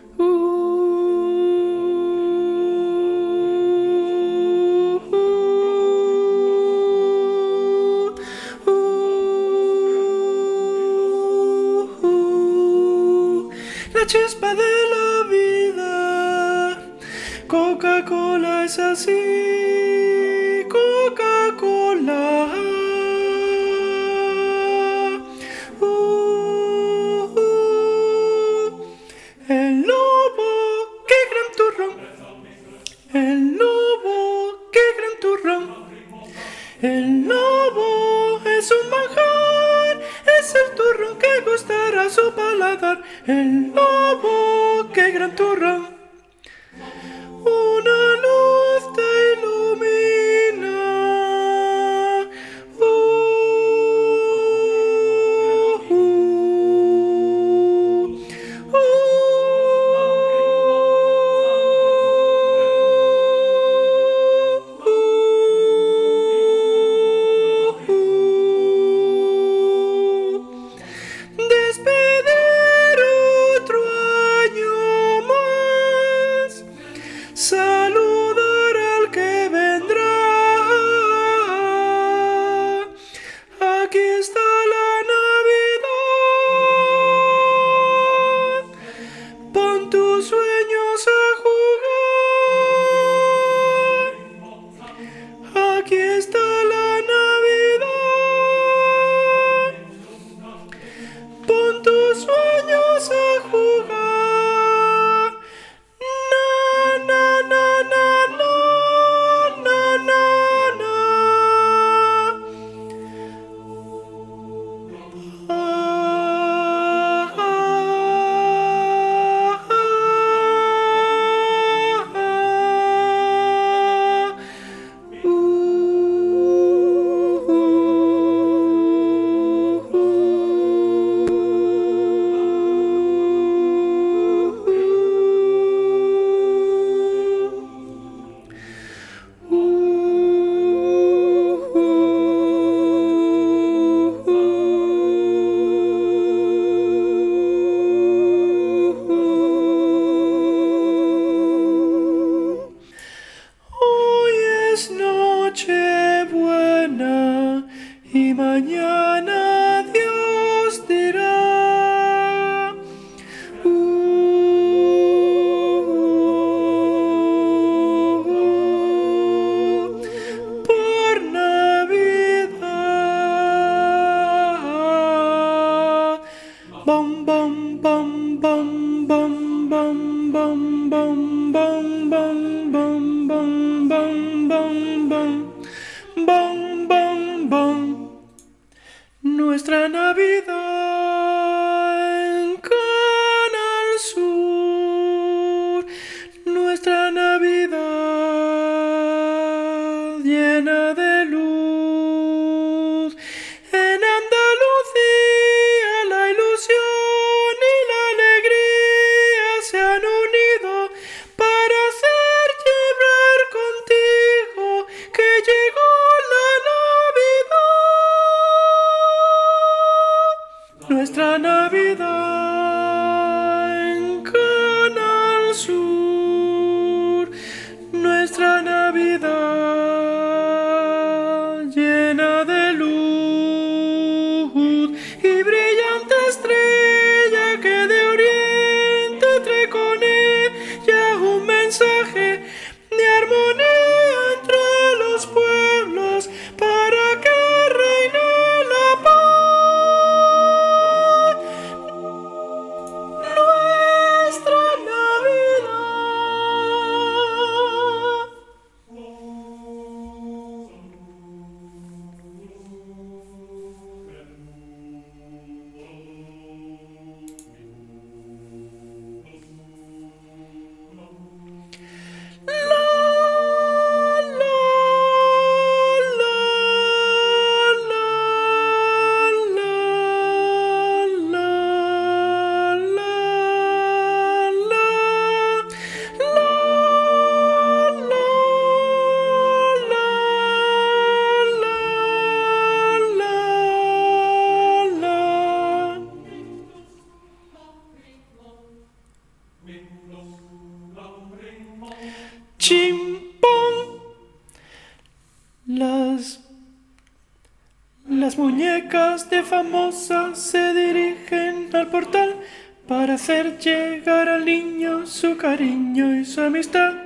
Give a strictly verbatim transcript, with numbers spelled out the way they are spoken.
Uh, uh, uh, la chispa de la vida. Coca-Cola es así. Coca-Cola. Uh, uh, el lobo, qué gran turrón. El lobo, qué gran turrón. El lobo es un manjar, es el turrón que gustará su paladar. El lobo, qué gran turrón. Una luz te ilumina. Uh, uh, uh, Despedir otro año más, saludar al que vendrá. Aquí está la Navidad, pon tus sueños a jugar. Aquí está la Navidad, pon tus sueños a jugar. Na, na, na, na, na, na, na, na. Ah, ah, ah, ah. Uh, uh, uh, Hoy es noche buena y mañana Dios dirá. Uh, por Navidad. Bom, bom, bom, bom, bom, bom, bom, bom, bom, bom, bom, bom, bom, bom, bom, bom, bom, bom. Nuestra Navidad en Canal Sur, nuestra Navidad llena de luz. En Andalucía la ilusión y la alegría se han unido para hacer vibrar contigo que llegó la Navidad. Nuestra Navidad en Canal Sur, nuestra Navidad llena de luz y brillante estrella que de oriente trae con ella un mensaje de armonía entre los pueblos para que reine la paz. Nuestra Navidad. Las, las muñecas de famosa se dirigen al portal para hacer llegar al niño su cariño y su amistad.